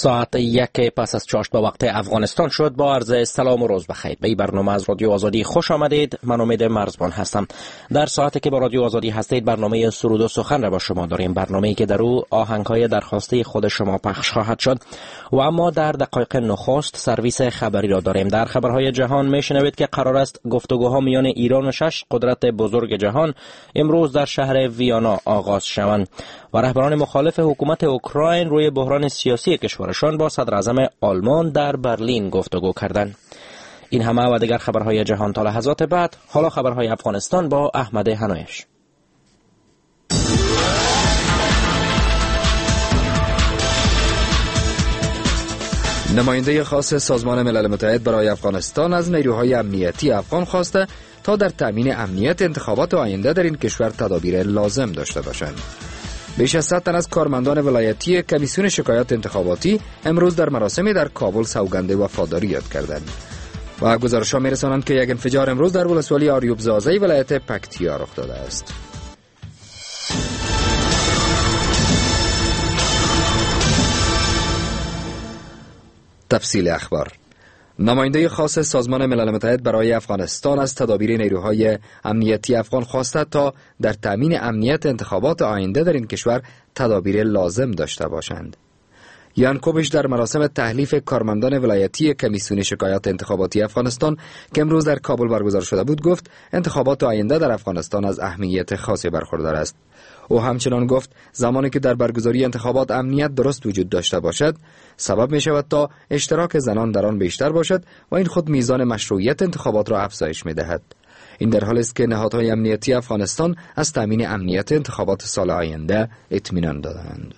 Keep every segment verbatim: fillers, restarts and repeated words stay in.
ساعت یک پس از چاشت به وقت افغانستان شد. با عرض سلام و روز بخیر. به این برنامه از رادیو آزادی خوش آمدید. من امید مرزبان هستم. در ساعتی که با رادیو آزادی هستید برنامه سرود و سخن را با شما داریم، برنامه‌ای که در او آهنگ‌های درخواسته خود شما پخش خواهد شد. و اما در دقایق نخست سرویس خبری را داریم. در خبرهای جهان میشنوید که قرار است گفتگوها میان ایران و شش قدرت بزرگ جهان امروز در شهر ویانا آغاز شوند و رهبران مخالف حکومت اوکراین روی بحران سیاسی کشورشان با صدر اعظم آلمان در برلین گفتگو کردند. این همه و دیگر خبرهای جهان تا لحظات بعد. حالا خبرهای افغانستان با احمد هنایش. نماینده خاص سازمان ملل متحد برای افغانستان از نیروهای امنیتی افغان خواسته تا در تامین امنیت انتخابات آینده در این کشور تدابیر لازم داشته باشند. بیش از صد تن از کارمندان ولایتی کمیسیون شکایات انتخاباتی امروز در مراسمی در کابل سوگند وفاداری یاد کردند و گزارش‌ها می‌رسانند که یک انفجار امروز در ولسوالی آریوب زازی ولایت پکتیا رخ داده است. تفصیل اخبار. نماینده خاص سازمان ملل متحد برای افغانستان از تدابیر نیروهای امنیتی افغان خواسته تا در تامین امنیت انتخابات آینده در این کشور تدابیر لازم داشته باشند. یان کوبش در مراسم تحلیف کارمندان ولایتی کمیسیون شکایات انتخاباتی افغانستان که امروز در کابل برگزار شده بود گفت انتخابات آینده در افغانستان از اهمیت خاصی برخوردار است. او همچنان گفت زمانی که در برگزاری انتخابات امنیت درست وجود داشته باشد سبب می شود تا اشتراک زنان در آن بیشتر باشد و این خود میزان مشروعیت انتخابات را افزایش می دهد. این در حالی است که نهادهای امنیتی افغانستان از تامین امنیت انتخابات سال آینده اطمینان دادند.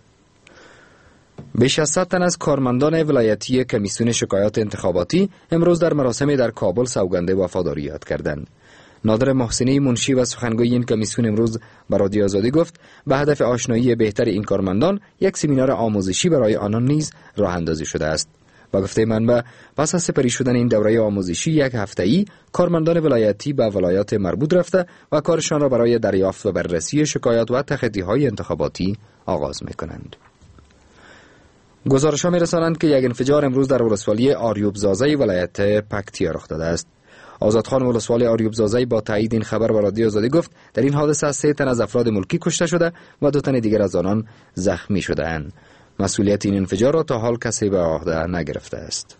بیش از صد تن از کارمندان ولایتی کمیسیون شکایات انتخاباتی امروز در مراسمی در کابل سوگند وفاداری یاد کردند. نادر محسنی منشی و سخنگوی این کمیسیون امروز به رادیو آزادی گفت به هدف آشنایی بهتر این کارمندان یک سمینار آموزشی برای آنان نیز راه اندازی شده است. با گفته منبع پس از سپری شدن این دوره آموزشی یک هفته‌ای کارمندان ولایتی به ولایات مربوط رفته و کارشان را برای دریافت و بررسی شکایات و تخطی‌های انتخاباتی آغاز می‌کنند. گزارش‌ها می‌رسانند که یک انفجار امروز در ولسوالی آریوب زازی ولایت پکتیا رخ داده است. آزادخان ولسوالی آریوب زازی با تایید این خبر به رادیو آزادی گفت در این حادثه سه تن از افراد ملکی کشته شده و دو تن دیگر از آنان زخمی شده‌اند. مسئولیت این انفجار را تا حال کسی به عهده نگرفته است.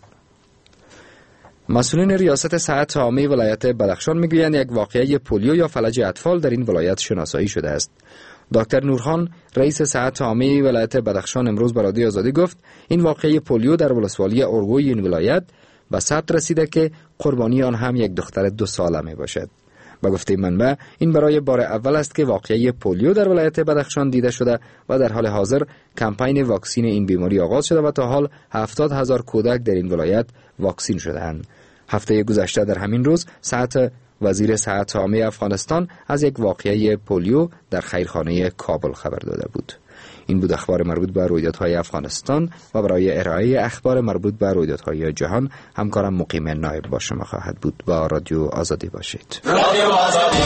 مسئولین ریاست صحت عامه ولایت بدخشان میگویند یک واقعه پولیو یا فلج اطفال در این ولایت شناسایی شده است. دکتر نورخان رئیس صحت عامه ولایت بدخشان امروز به رادیو آزادی گفت این واقعه پولیو در ولسوالی اورگوی این ولایت به ثبت رسیده که قربانی آن هم یک دختر دو ساله می باشد. با گفته منبع این برای بار اول است که واقعه پولیو در ولایت بدخشان دیده شده و در حال حاضر کمپین واکسین این بیماری آغاز شده و تا حال هفتاد هزار کودک در این ولایت واکسین شده‌اند. هفته گذشته در همین روز صحت وزیر صحت عامه افغانستان از یک واقعه پولیو در خیرخانه کابل خبر داده بود. این بود اخبار مربوط به رویدادهای افغانستان و برای ارائه اخبار مربوط به رویدادهای جهان همکارم مقیم نایب با شما خواهد بود. با رادیو آزادی باشید. رادیو آزادی.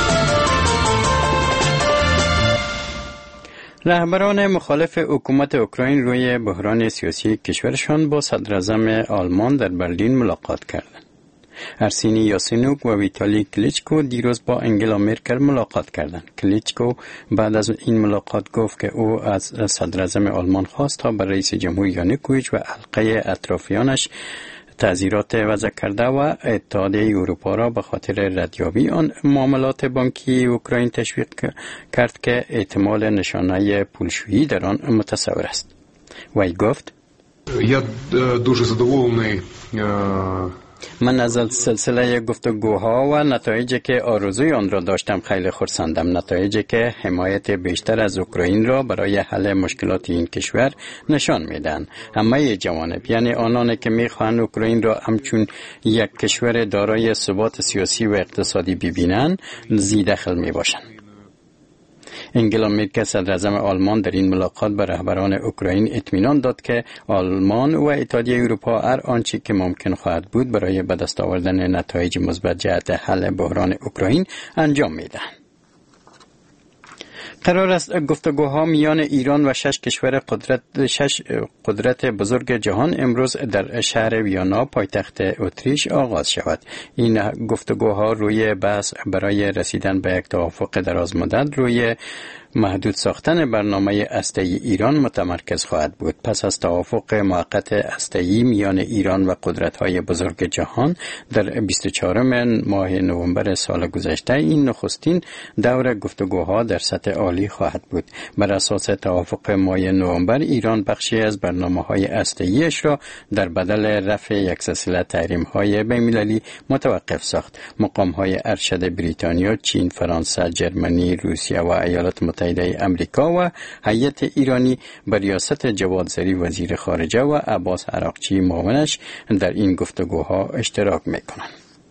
رهبران مخالف حکومت اوکراین روی بحران سیاسی کشورشان با صدر اعظم آلمان در برلین ملاقات کردند. ارسینی یاسینوک و ویتالی کلیچکو دیروز با انگلا مرکل ملاقات کردند. کلیچکو بعد از این ملاقات گفت که او از صدر اعظم آلمان خواست تا بر رئیس جمهور یانوکوویچ و حلقه اطرافیانش تعزیرات وضع کرده و اتحادیه اروپا را به خاطر ردیابی آن معاملات بانکی اوکراین تشویق کرد که احتمال نشانه پولشویی در آن متصور است. وی گفت Я дуже задоволений. من از سلسله گفتگوها و نتایجی که آرزوی آن را داشتم خیلی خرسندم. نتایجی که حمایت بیشتر از اوکراین را برای حل مشکلات این کشور نشان میدن. همه جوانب یعنی آنانی که میخواهند اوکراین را همچون یک کشور دارای ثبات سیاسی و اقتصادی ببینند زی دخل میباشند. انگلا مرکل صدر اعظم آلمان در این ملاقات به رهبران اوکراین اطمینان داد که آلمان و اتحادیه اروپا هر آنچه که ممکن خواهد بود برای به دست آوردن نتایج مثبت جهت حل بحران اوکراین انجام میدهند. قرار است گفتگوها میان ایران و شش کشور قدرت شش قدرت بزرگ جهان امروز در شهر ویانا پایتخت اتریش آغاز شود. این گفتگوها روی بحث برای رسیدن به یک توافق درازمدت روی محدود ساختن برنامه هسته‌ای ایران متمرکز خواهد بود. پس از توافق موقت هسته‌ای میان ایران و قدرت‌های بزرگ جهان در بیست و چهارم ماه نوامبر سال گذشته، این نخستین دور گفتگوها در سطح عالی خواهد بود. بر اساس توافق ماه نوامبر، ایران بخشی از برنامه‌های هسته‌ایش را در بدل رفع یک سلسله تحریم‌های بین‌المللی متوقف ساخت. مقام‌های ارشد بریتانیا، چین، فرانسه، جرمنی، روسیه و ایالات متحده امریکا و هیئت ایرانی به ریاست جواد ظریف وزیر خارجه و عباس عراقچی معاونش در این گفتگوها اشتراک میکنند.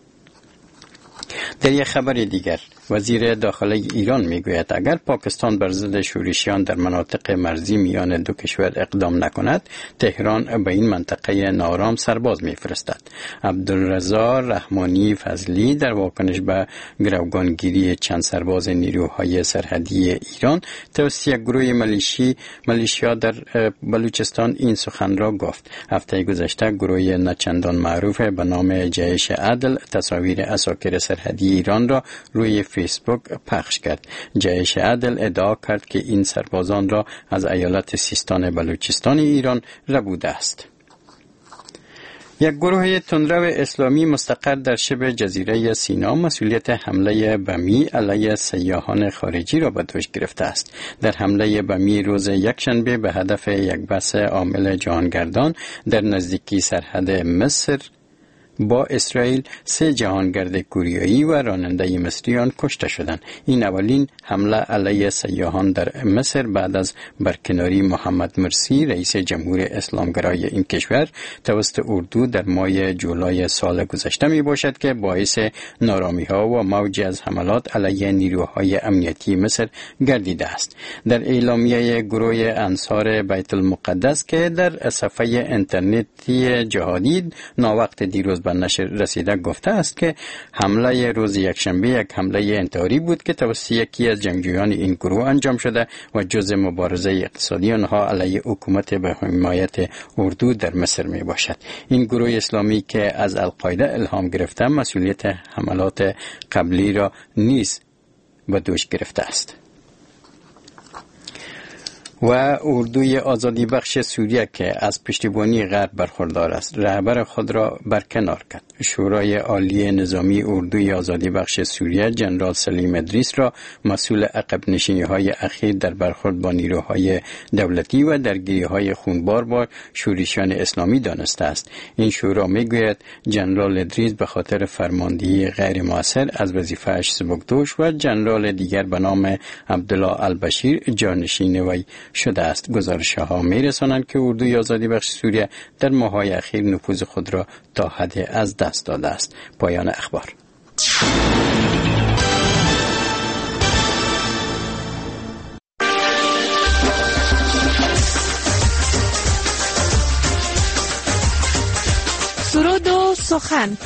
در یک خبر دیگر، وزیر داخله ایران میگوید اگر پاکستان بر ضد شورشیان در مناطق مرزی میان دو کشور اقدام نکند، تهران به این منطقه نارام سرباز میفرستد. عبدالرضا رحمانی فضلی در واکنش به گروگانگیری چند سرباز نیروهای سرحدی ایران توسط یک گروه ملیشی ملیشیا در بلوچستان این سخن را گفت. هفته گذشته گروه نچندان معروف به نام جیش عدل تصاویر عساکر سرحدی ایران را روی فیسبوک پخش کرد. جیش عدل ادعا کرد که این سربازان را از ایالت سیستان بلوچستان ایران ربوده است. یک گروه تندرو اسلامی مستقر در شبه جزیره سینا مسئولیت حمله بمی علیه سیاحان خارجی را به دوش گرفته است. در حمله بمی روز یکشنبه به هدف یک بس عامل جهانگردان در نزدیکی سرحد مصر با اسرائیل، سه جهانگرد کوریایی و راننده مصریان کشته شدند. این اولین حمله علیه سیاحان در مصر بعد از برکناری محمد مرسی رئیس جمهور اسلامگرای این کشور توسط اردو در ماه جولای سال گذشته می باشد که باعث نارامی ها و موج از حملات علیه نیروهای امنیتی مصر گردیده است. در اعلامیه گروه انصار بیت المقدس که در صفحه اینترنتی جهادی ناوقت دیروز به نشر رسیده گفته است که حمله روز یکشنبه یک حمله انتحاری بود که توسط یکی از جنگجویان این گروه انجام شده و جزء مبارزه اقتصادی آنها علیه حکومت به حمایت اردو در مصر می باشد. این گروه اسلامی که از القاعده الهام گرفته مسئولیت حملات قبلی را نیز به دوش گرفته است. و اردوی آزادی بخش سوریه که از پشتیبانی غرب برخوردار است رهبر خود را برکنار کرد. شورای عالی نظامی اردوی آزادی بخش سوریه جنرال سلیم ادریس را مسئول عقب نشینی های اخیر در برخورد با نیروهای دولتی و درگیری های خونبار با شورشیان اسلامی دانسته است. این شورا میگوید جنرال ادریس به خاطر فرماندهی غیر مؤثر از وظیفه‌اش سبکدوش و جنرال دیگر به نام عبدالله البشیر جانشین وی شده است. گزارش ها می رسانند که اردوی آزادی بخش سوریه در ماه‌های اخیر نفوذ خود را تا حد از دست داده است. پایان اخبار. سرود و سخن.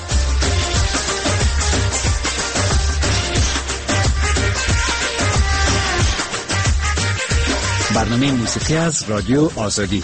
برنامه موسیقی از رادیو آزادی.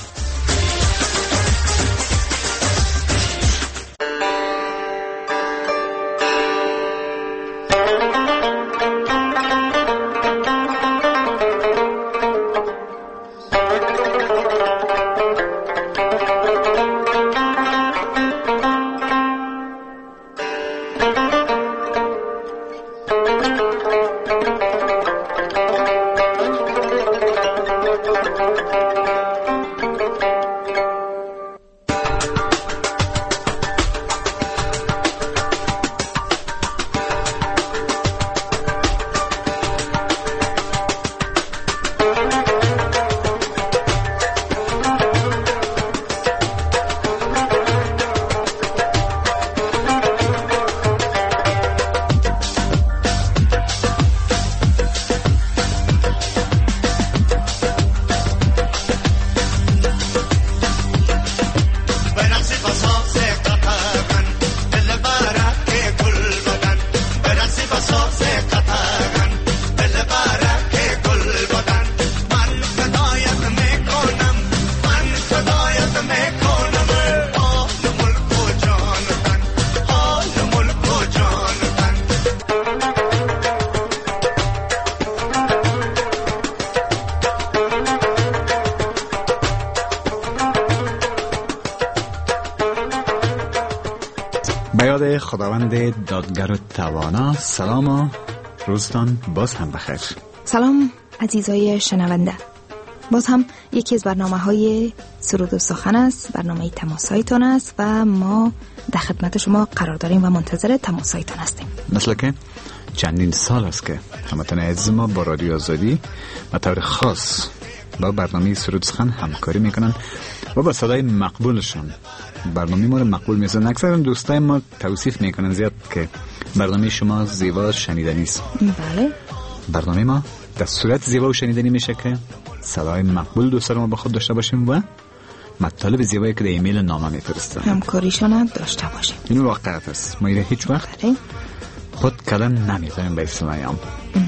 به یاد خداوند دادگر و توانا. سلام و روزتان باز هم بخیر. سلام عزیزای شنونده، باز هم یکی از برنامه های سرود و سخن است، برنامه تماسایتان است و ما در خدمت شما قرار داریم و منتظر تماسایتان هستیم. مثل که چندین سال است که هموطن عزیز ما با رادیو آزادی و طور خاص با برنامه سرود و سخن همکاری میکنن و با صدای مقبولشون برنامه ما رو مقبول میسازن. اکثر دوستای ما توصیف میکنن زیاد که برنامه شما زیبا شنیدنی است. بله، برنامه ما در صورت زیبا و شنیدنی میشه که صدای مقبول دوستا ما با خود داشته باشیم و مطالب زیبایی که در ایمیل نامه میفرستن همکاریشان هم داشته باشیم. این واقعیت است. ما ایره هیچ وقت بله خود کلم نمیزنیم به اسلام.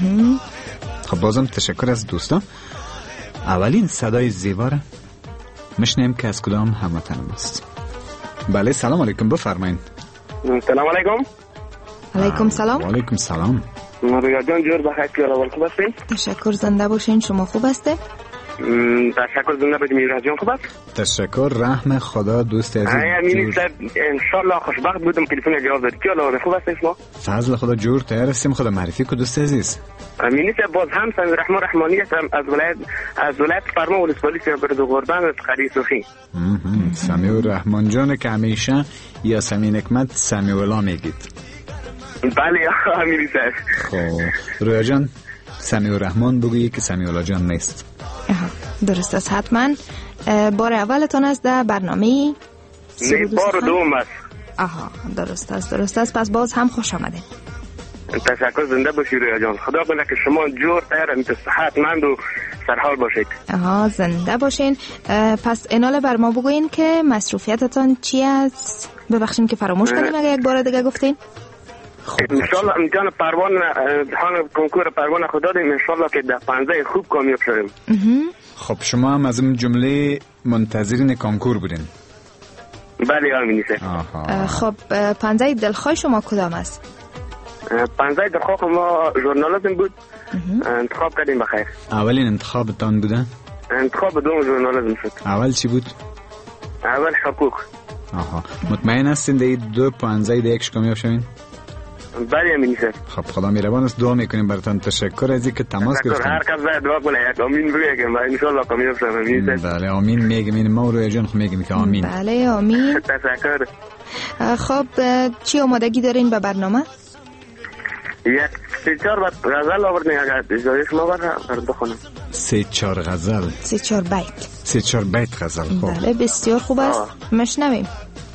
خب بازم تشکر از دوستا. اولین صدای زیبا را میشنیم که از کدام هموطن است. بله سلام علیکم، بفرمایید. سلام علیکم. علیکم سلام. علیکم سلام. رویا جان جور بخیر که اول خوب هستین؟ تشکر، زنده باشین. شما خوب هسته؟ تشکر، زنده باشین. میرا جان خوب است؟ تشکر، رحم خدا دوست عزیز. آیا مینیستر ان شاء الله خوشبخت بودم تلفن جواب داد. کی الله خوب هستین شما؟ فضل خدا جور تیار هستیم. خدا معرفی کو دوست عزیز. مینیستر باز هم سن رحمان رحمانی هستم از ولایت از ولایت فرما ولسوالی برد قربان از قری سوخی. سمیع الرحمن جان که همیشه یا سمیع نکمت سمیع الله میگید. بله مینیستر. خب رویا جان سمیع الرحمن بگویی که سمیع الله جان نیست. درست است. حتما بار اولتون است در برنامه سرود و سخن؟ بار دوم است. آها درست است، درست است. پس باز هم خوش آمدین. تشکر، زنده باشید رویا جان. خدا کنه که شما جور تر صحتمند و سرحال باشید. آها زنده باشین. پس انال بر ما بگوین که مصروفیتتان چی است؟ ببخشید که فراموش کردیم اگه یک بار دیگه گفتین. انشالله امتحان پروان امتحان کنکور پروان خدا داریم انشالله که در پنجه خوب کامیاب شدیم. خب شما هم از این جمله منتظرین کنکور بودین؟ بله آمینی سر. خب پنجه دلخواه شما کدام است؟ پنجه دلخواه ما ژورنالیسم بود. انتخاب کردیم بخیر. اولین انتخابتان بوده؟ انتخاب دوم ژورنالیسم شد. اول چی بود؟ اول حقوق. آها مطمئن هستین در دو پنجه در یکش کامیاب شوین؟ بله امینی سر. خب خدا مهربان است. دعا میکنیم براتون. تشکر از اینکه تماس گرفتین. هر کس باید دعا کنه یک آمین بگه که ان شاء الله کامیاب شوم. امین سر. بله آمین میگیم. این ما رویا جان میگیم که آمین. بله آمین. تشکر. خب چی آمادگی دارین به برنامه؟ یک سه چهار غزل آوردین اگر اجازه شما برات بخونم. سه چهار غزل. سه چهار بیت. سه چهار بیت غزل. خب بله بسیار خوب است. مشنویم.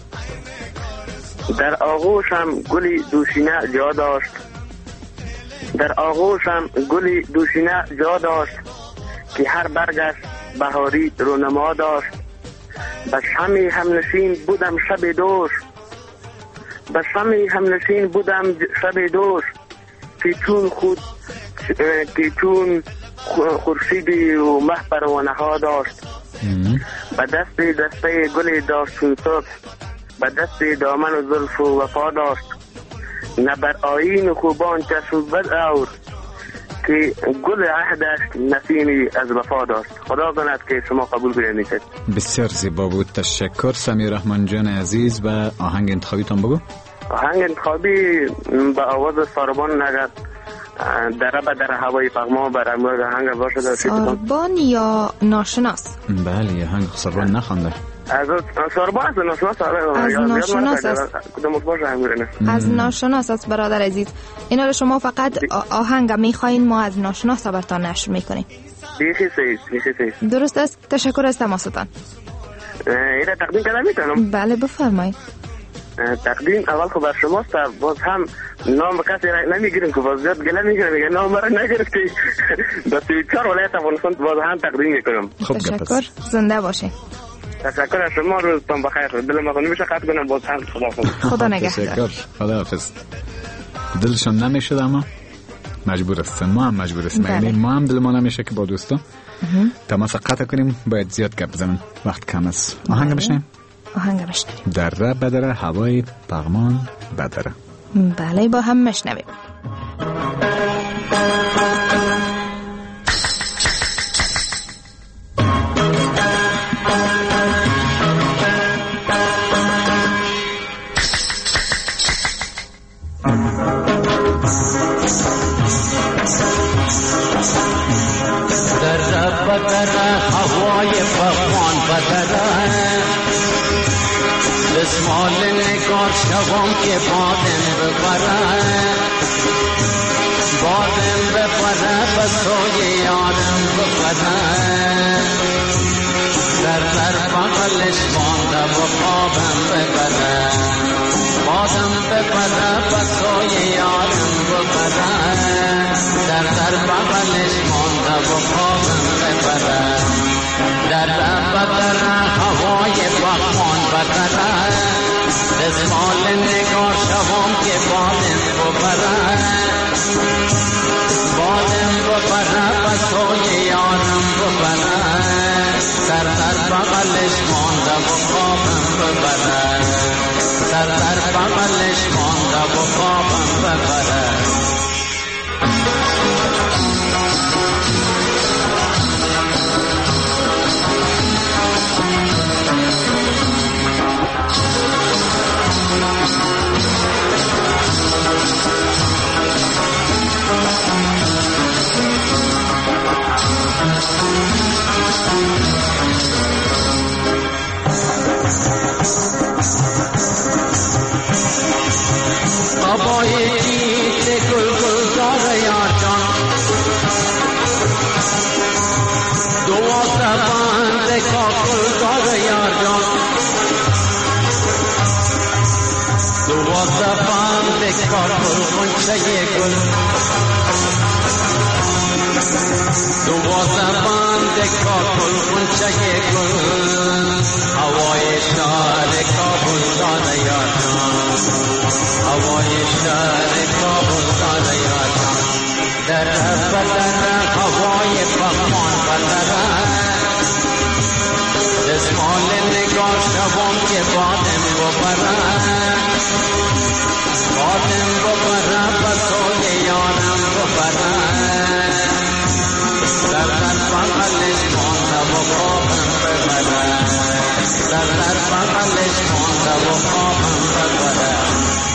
در آغوشم گلی دوشینه جا داشت، در آغوشم گلی دوشینه جا داشت که هر برگش بهاری رونما داشت. به شمی همنشین بودم شب دوش، به شمی همنشین بودم شب دوش که چون خود که چون خورشیدی و مه پروانه ها داشت. به دست دسته گلی داشت چون صبح، به دست دامن و زلف و وفا داشت. نه بر آیین و خوبان چشم بد اور که گل عهدش نسیمی از وفا داشت. خدا کند که شما قبول کنید. بسیار زیبا بود. تشکر سمیع الرحمن جان عزیز. و آهنگ انتخابیتون بگو. آهنگ انتخابی به آواز ساربان نگد در به در هوای پغما بر امور آهنگ باشه. ساربان یا ناشناس؟ بله آهنگ ساربان نخونده. از ساربان است ناشناس. از ناشناس است. کدوم باشه همونه؟ از ناشناس است برادر عزیز. اینا رو شما فقط آهنگ میخواین، ما از ناشناس براتون نشر میکنیم. بیخی سیز بیخی سیز. درست است. تشکر از تماستان. اینا تقدیم کنم میتونم؟ بله بفرمایید. تقدیم اول خب بر شماست. باز هم نام کسی را نمیگیریم که باز زیاد گله میگیرم میگه نام را نگرفتی. با سی چهار ولایت افغانستان باز هم تقدیم میکنم. تشکر، زنده باشه. تشکر از شما. روزتان بخیر. دلم مخونی میشه قطع کنم. باز هم خدا خدا خدا نگهدار. تشکر. خدا حافظ. دلشون نمیشد اما مجبور هستن. ما هم مجبور هستیم. یعنی ما هم دل ما نمیشه که با دوستا تماس قطع کنیم. باید زیاد گپ بزنیم. وقت کم است. آهنگ بشنیم. آهنگ بشنویم. دره بدره هوای پغمان بدره. بله با هم مشنویم. ببره دستمال نگار شوام که بادم ببره بادم ببره بسوی یارم ببره در در بغلش مانده و خوابم ببره بادم ببره بسوی یارم ببره در در بغلش مانده و خوابم ببره در بدر هوای بخمان ببره دستمال نگار شوام که بادم ببره بادم ببره بسوی یارم ببره در در بغلش مانده و خوابم ببره در در بغلش مانده و خوابم ببره بابای جیت گل گل دار یار جان دوازده بند کاکل دار یار جان دوازده بند کاکل خونچه گل دوازده بند کاکل خونچه گل هوای شهر کابل دار یار جان هوای شهر کابل دار یار جان در بدر هوای بخمان بدر دستمال نگار شوام که بادم ببره بادم ببره بسوی یارم ببره در در بغلش مانده و خوابم ببره در در بغلش مانده و خوابم ببره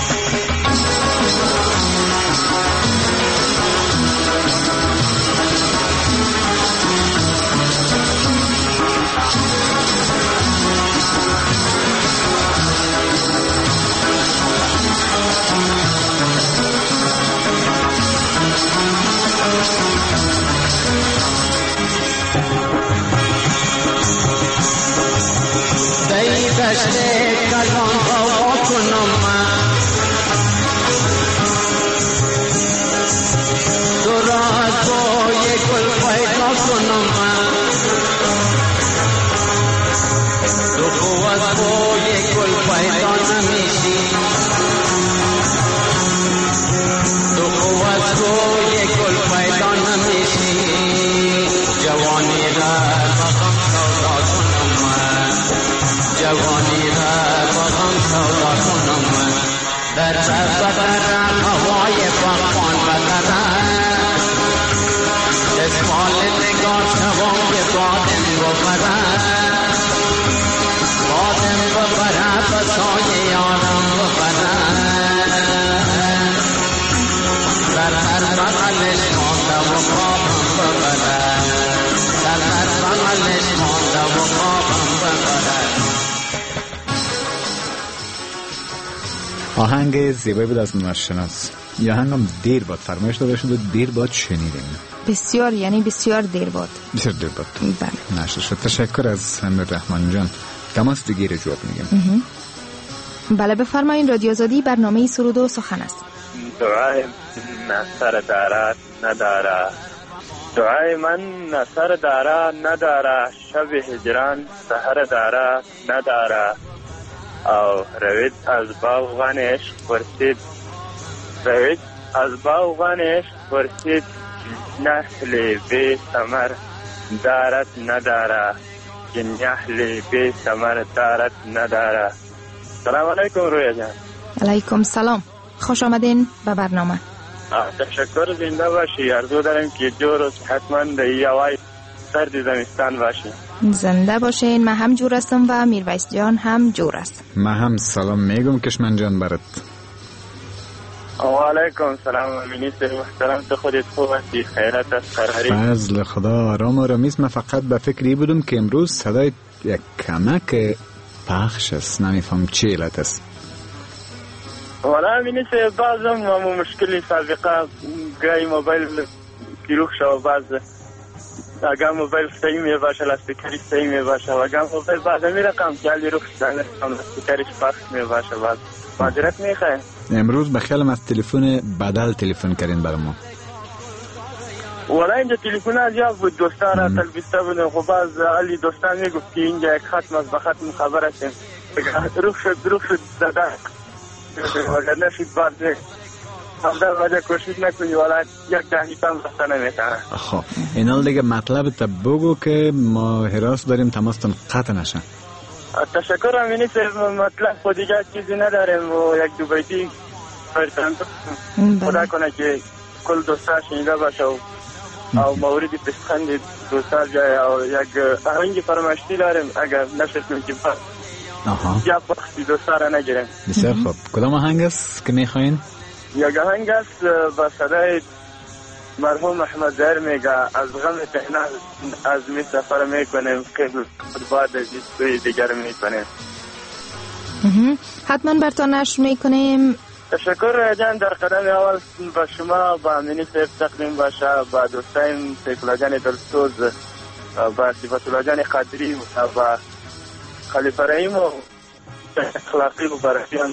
دی دشت کلان هوا کنم من تو را از بوی گل پیدا کنم من تو خو از بوی گل پیدا نمیشی تو خو از بوی گل پیدا نمیشی جوانی را بخم سودا کنم من جوانی را بغم سودا کنم من در بدر هوای بخمان بدر دستمال نگار شوام که بادم ببره بادم ببره بسوی یارم ببره در هر بغلش مانده و خوابم ببره در هر بغلش مانده و خوابم ببره آهنگ زیبایی بود از ناشناس. یا آهنگم دیر باد فرمایش داده شد و دیر باد شنیدیم. بسیار یعنی بسیار دیر باد. بسیار دیر باد. بله. نشد شد. تشکر از امیر رحمان جان. تماس دیگه رو جواب میگم. بله بفرمایید. رادیو آزادی برنامه سرود و سخن است. دعای نصر دارد نداره دعای من نصر داره نداره شب هجران سحر داره نداره او روید از باغان عشق پرسید روید از باغان عشق پرسید نحل بی ثمر دارد نداره که نحل بی ثمر دارد نداره. سلام علیکم رویا جان. علیکم سلام. خوش آمدین به برنامه. تشکر. زنده باشی. آرزو دارم که جو روز حتما در هوای سرد زمستان باشی. زنده باشین. من هم جور هستم و میرویس جان هم جور است. من هم سلام میگم کشمن جان برات. و علیکم سلام. منیستر محترم تو خودت خوب هستی؟ خیرت است؟ قراری؟ فضل خدا. آرام آرامیست. من فقط به فکری بودم که امروز صدای یک کمک پخش است، نمیفهم چی علت است. والا همینه که بعضم همون مشکلی سابقه گای موبایل گیروخ شو، بعض اگر موبایل صحیح می باشه لاستیکری صحیح می باشه و اگر موبایل بعض می رقم جلی روخ شدن لاستیکریش پخش می باشه بعض معذرت میخواه. امروز به خیالم از تلفن بدل تلفن کردین برای ما. والا اینجا تلفن از یا بود دوستان را تلبیسته بودن، خب باز علی دوستان میگفت که اینجا یک ختم از به ختم خبر هستیم روخ شد روخ شد زده اگر نشید باز همدر وجه کوشش نکنی والا یک دهیت هم رسته نمیتونه. خب اینال دیگه مطلب تا بگو که ما حراس داریم تماستان قطع نشن. تشکر همینی که مطلب خود دیگه چیزی نداریم و یک دو بیتی خدا کنه که کل دوستا شنیده باشه و او موردی پسخند دوستا جای او یک آهنگی فرماشتی داریم اگر نشستیم که باز یا بخشی دوستا را نگیریم. بسیار خوب. کدام آهنگ است که میخواین؟ یک آهنگ است با صدای مرحوم احمد زهر میگه از غم تهنا از می سفر میکنیم قبل بعد از سوی دیگر میکنیم. حتما برتان نشر میکنیم. تشکر جان. در قدم اول با شما با امینی صاحب تقدیم باشه، با دوستایم سیفالله جان دلسوز، با صفت الله جان قدری و با خلیفه رحیم و اخلاقی و برکیان.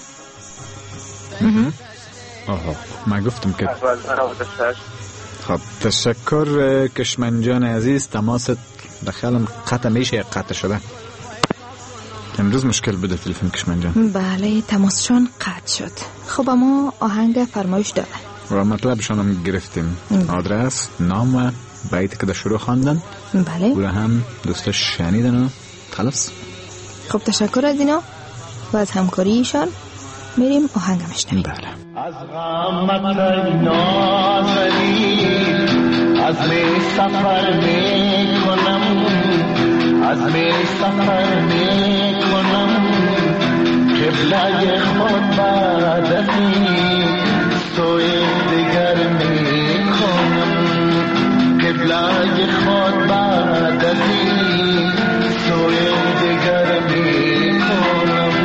آها ما گفتم که خب تشکر کشمنجان عزیز. تماست بخیالم قطع میشه قطع شده. امروز مشکل بوده تلفن کشمنجان. بله تماسشان قطع شد. خب اما آهنگ فرمایش داره و مطلبشان هم گرفتیم. آدرس، نام و بیتی که در شروع خواندن. بله او را هم دوستش شنیدن و خلاص. خب تشکر از اینا و از همکاری ایشان. میریم آهنگ مشنویم. بله. از غمت نازلی از می سفر می کنم، از می سفر می کنم قبله خود بعد از این سوی دیگر می کنم، قبله خود بعد از این سوی دیگر می کنم.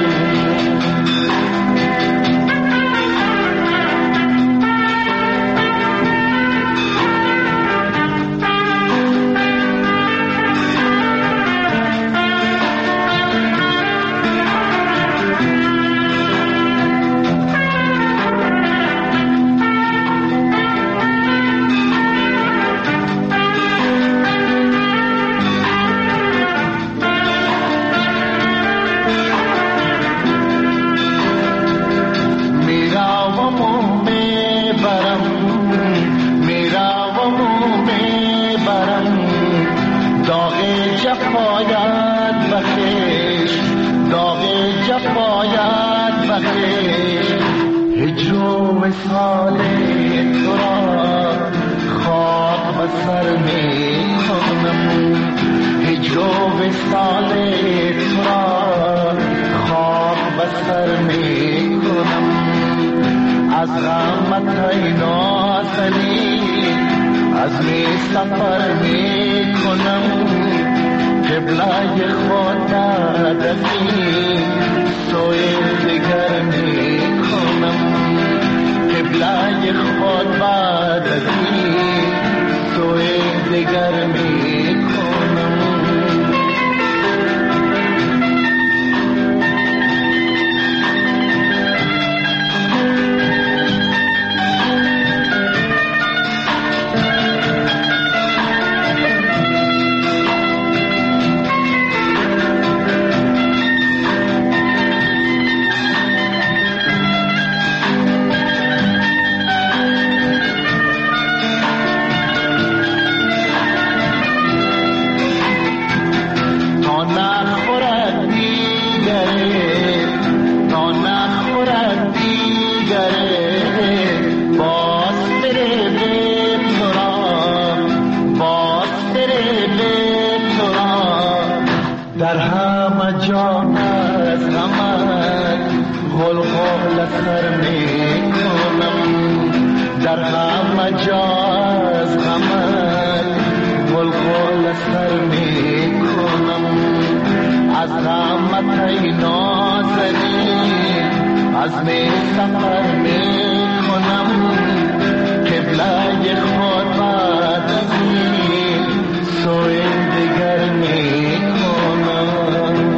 از غمت ای نازنین عزم سفر میکنم قبله خود بعد از این سوی دیگر میکنم.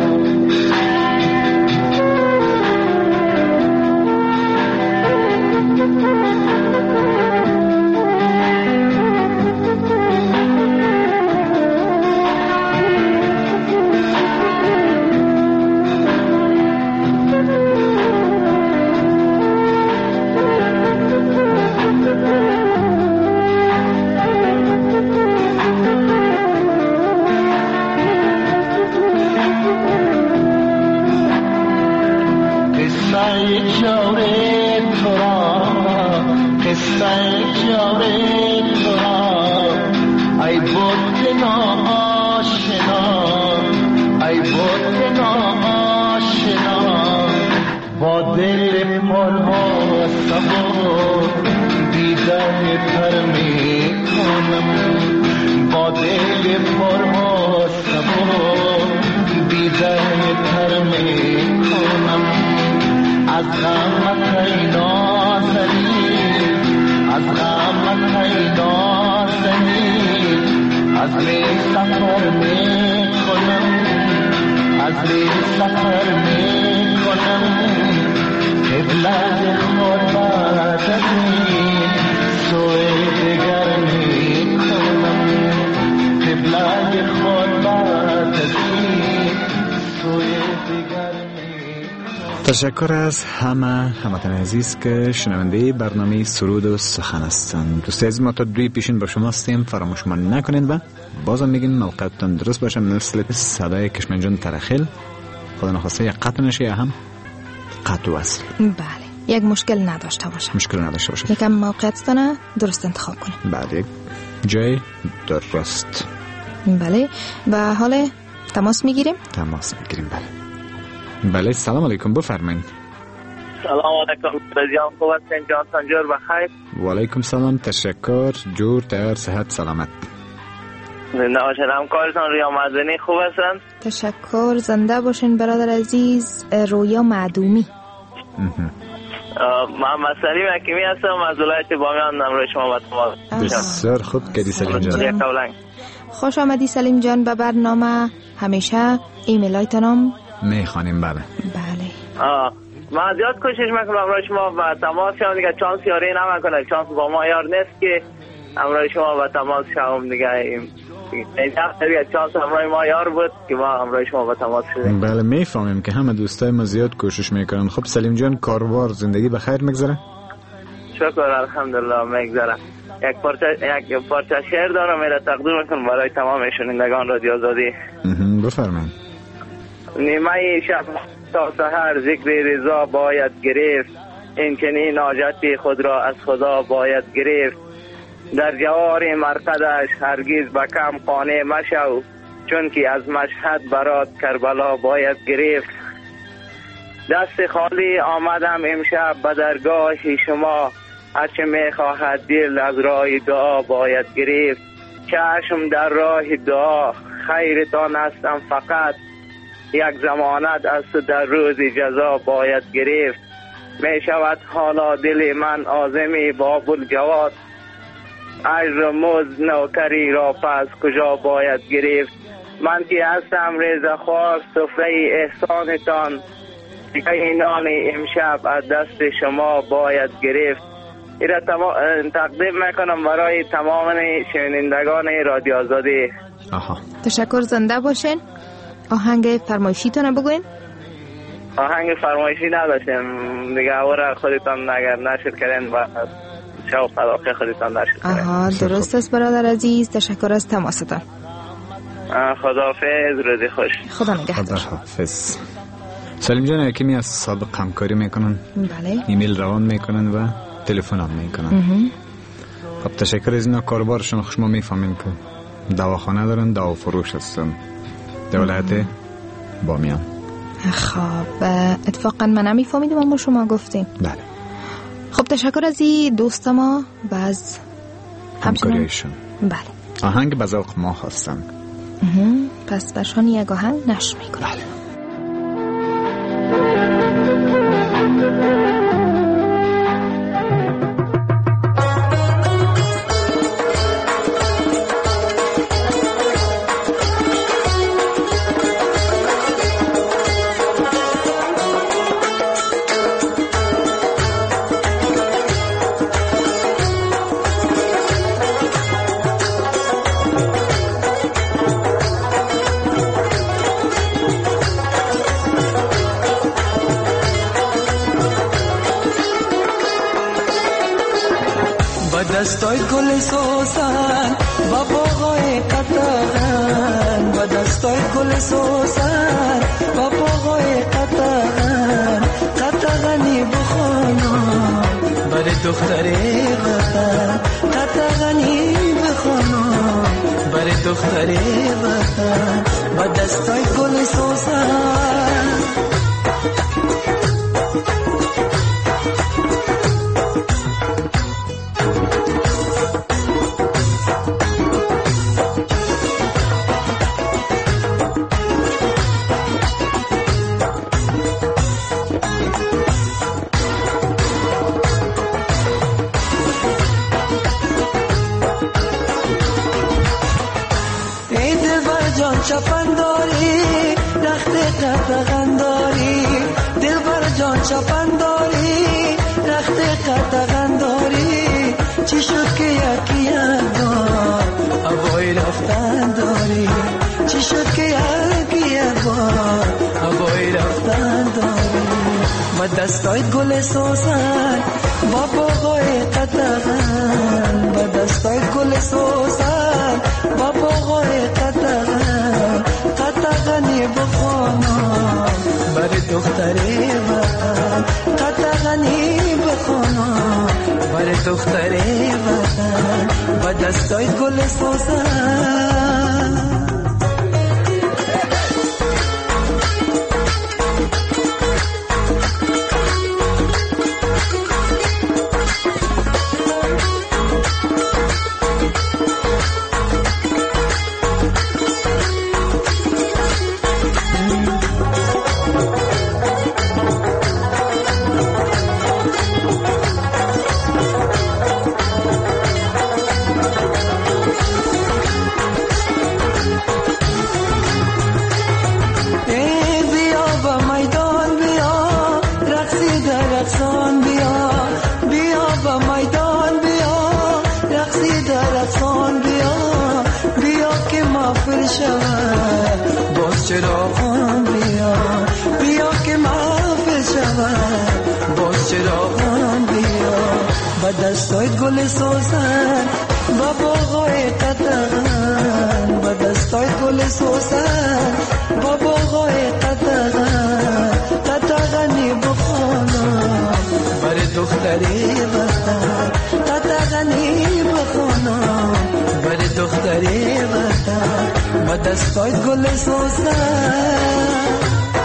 تشکر از همه هموطن عزیز که شنونده برنامه سرود و سخن هستند. دوستای عزیز، ما تا دوی پیشین با شما هستیم، فراموش ما نکنید و بازم میگیم موقعتون درست باشه. مثل صدای کشمنجان ترخیل خدا نخواسته یک قطع نشه یا هم قطع وصل. بله، یک مشکل نداشته باشه. مشکل نداشته باشه. یکم موقعیتتون درست انتخاب کنید. بله، جای درست. بله، و حالا تماس میگیریم؟ تماس میگیریم. بله. بله، سلام علیکم، بفرمایید. سلام علیکم رضیان، خوب هستین؟ جان سنجور بخیر؟ و علیکم سلام، تشکر، جور تیار، صحت سلامت. زنده باشین. همکارتان رویا مدنی خوب هستن؟ تشکر، زنده باشین برادر عزیز. رویا معدومی. محمد سلیم حکیمی هستم از ولایت بامیان. نمره شما با تماس. بسیار خوب کردی سلیم جان. خوش آمدی سلیم جان به برنامه. همیشه ایمیلایتانم میخوانیم. بله بله. آه من زیاد کوشش میکنم امروز شما با تماس شما دیگه. چانس یاری نمیکنه، چانس با ما یار نیست که امروز شما با تماس شما دیگه. این دیگه چانس امروز ما یار بود که ما امروز شما با تماس شدیم. بله میفهمیم که همه دوستای ما زیاد کوشش میکنن. خب سلیم جان، کاروار زندگی بخیر میگذره؟ شکر الحمدلله میگذره. یک پارچه یک پارچه شعر دارم میره تقدیم میکنم برای تمام شنوندگان رادیو آزادی. بفرمایید. نیمه شب تا سحر ذکر رضا باید گرفت، این چنین حاجت خود را از خدا باید گرفت. در جوار مرقدش هرگز به کم قانع مشو، چون که از مشهد برات کربلا باید گرفت. دست خالی آمدم امشب به درگاه شما، هرچه میخواهد دل از راه دعا باید گرفت. چشم در راه دعا خیرتان هستم فقط، یک زمانت از در روز جزا باید گرفت. می شود حالا دل من آزمی بابل جواد، عجر موز نوکری را پس کجا باید گرفت. من که هستم رضاخوار سفره احسانتان، دیگه نان امشب از دست شما باید گرفت. ایره تقدیم میکنم برای تمام شنوندگان رادیو آزادی. آها، تشکر، زنده باشین. آهنگ فرمایشیتون بگوین. آهنگ فرمایشی نداشتیم دیگه، اورا خودتان نگر نشد کردین و شو خداخه خودتان نشد کردین. آها، درست است برادر عزیز، تشکر از تماستان. خداحافظ، روزی خوش. خدا نگهدار. خداحافظ. سلیم جان، یکی از سابق همکاری میکنن. بله. ایمیل روان میکنن و تلفن هم میکنن. خب تشکر از اینا کاربارشون. شما میفهمین که دواخانه دارن، دوا فروش هستن، دولت بامیان. خب اتفاقا من نمیفهمیدم اما شما گفتین. بله. خب تشکر از این دوست ما و از همکاریشون. بله. آهنگ به ذوق ما هستن. پس برشان یک آهنگ نشر میکنم. بله. دستای گل سوسن با باغای قطغن با دستای گل سوسن با باغای قطغن قطغنی بخونم برای دختر وطن قطغنی بخونم برای دختر وطن با دستای گل سوسن چپنداری رخت قطغنداری دل بر جان چپنداری رخت قطغنداری چی شد که یکی یکبار هوای رفتن داری چی شد که یکی یکبار هوای رفتن داری و دستای گل سوسن با باغای قطغن و دستای گل سوسن با باغای قطغن قطغنی بخونم برای دختر وطن قطغنی بخونم برای دختر وطن و دستای گل سوسن باز چراغان بیا بیا که محفل شود باز چراغان بیا با دستای گل سوسن و باغای قطغن با دستای گل سوسن با باغای قطغن قطغنی بخونم برای دختری وطن قطغنی بخونم برای دختری وطن با دستای گل سوسن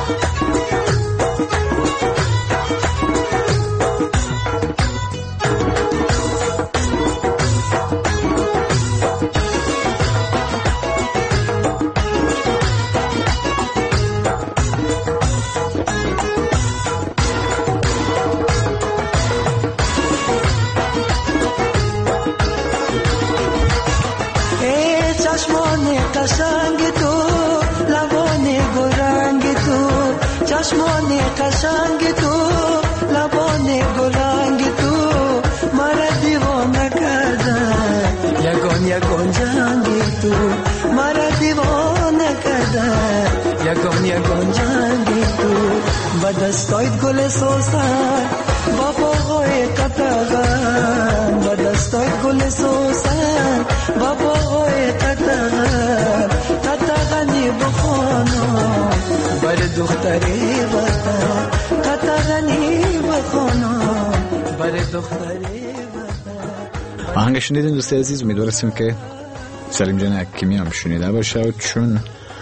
قشنگ تو لبان گلرنگ تو چشمان قشنگ تو لبان گلرنگ تو مرا دیوانه کردن یگان یگان جنگ تو مرا دیوانه کردن یگان یگان جنگ تو با دستای گل سوسن با باغای قطغن با دستای گل سوسن با باغای قطغن قطغنی بخونم برای دختری وطن قطغنی بخونم برای دختری وطن. آهنگ شنیدین دوست عزیز، امیدوارم که سلیم جان حکیمی هم شنیده باشه و چون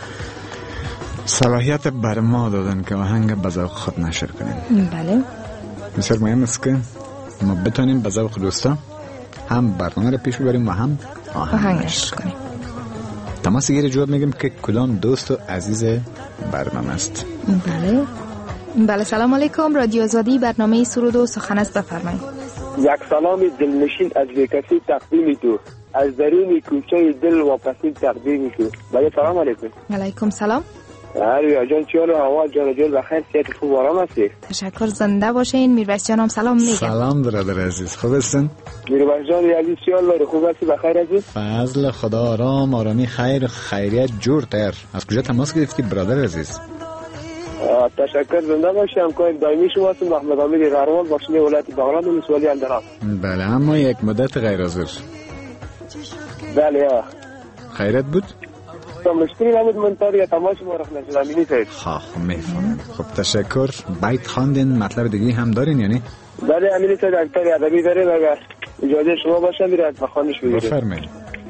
صلاحیت بر ما دادن که آهنگ به ذوق خود نشر کنیم. بله بسیار مهم است که ما بتونیم به ذوق دوستا هم برنامه را پیش ببریم و هم آهنگ نشر کنیم. تماس گیری جواب میگیم که کدام دوست و عزیز برنامه است. بله بله سلام علیکم، رادیو آزادی، برنامه سرود و سخن است، بفرمایید. یک سلام دلنشین از بیکسی تقدیم تو از درون کوچه دل واپسی تقدیم تو. بله سلام علیکم. علیکم سلام. هر جان چیان و هوا جان جان بخیر، صحت خوب و آرام هستی؟ تشکر، زنده باشین. میرویس جانم سلام میگم. سلام برادر عزیز، خوب هستین؟ میرویس جان عزیز چیان خوب هستی؟ بخیر هستی؟ فضل خدا، آرام، آرامی، خیر، خیریت، جور تر. از کجا تماس گرفتی برادر عزیز؟ تشکر، زنده باشی. همکار دائمی شما هستم، محمد امیر غروال، باشنده ولایت بغلان و ولسوالی اندراب. بله، اما یک مدت غیر حاضر. بله یا خیرت بود؟ مشکلی نبود، من تاری تماش ما رخ نشد امینی سید. خب میفهمم. خب تشکر. بیت خواندین، مطلب دیگه هم دارین یعنی؟ بله امینی سید، اکتاری ادبی داریم، اگر اجازه شما باشه میره بخوانش بگیرید. بفرمایید.